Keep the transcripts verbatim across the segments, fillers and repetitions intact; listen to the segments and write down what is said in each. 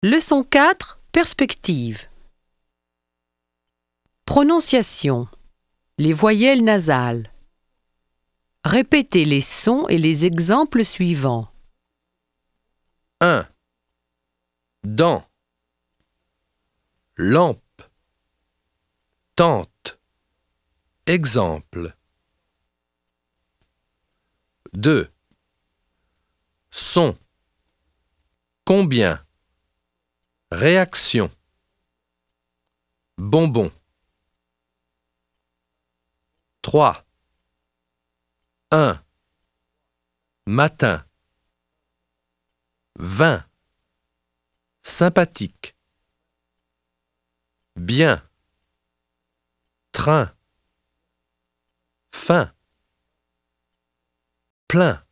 Leçon quatre. Perspective. Prononciation. Les voyelles nasales. Répétez les sons et les exemples suivants. un. Dent. Lampe. Tente. Exemple. deux. Son. Combien. Réaction. Bonbon. trois. un. Matin. vingt. Sympathique. Bien. Train. Fin. Plein.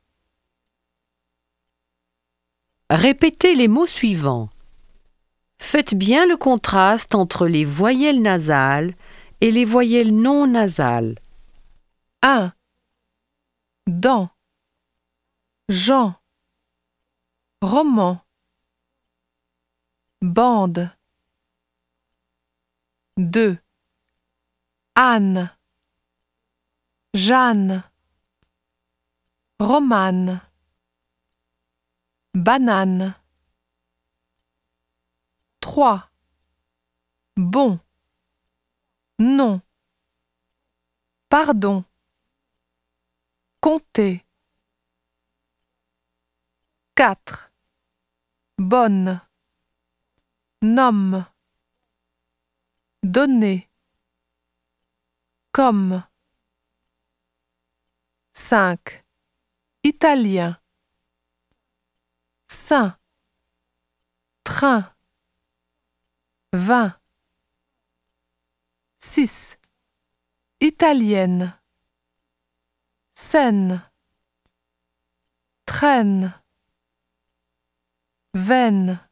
Répétez les mots suivants. Faites bien le contraste entre les voyelles nasales et les voyelles non nasales. un. Dent. Jean. Roman. Bande. deux. Anne. Jeanne. Romane. Banane. trois. Bon. Non. Pardon. Compter. quatre. Bonne. Nomme. Donner. Comme. cinq. Italien. Saint. Train. vingt. six. Italienne. Scène. Traîne. Veine.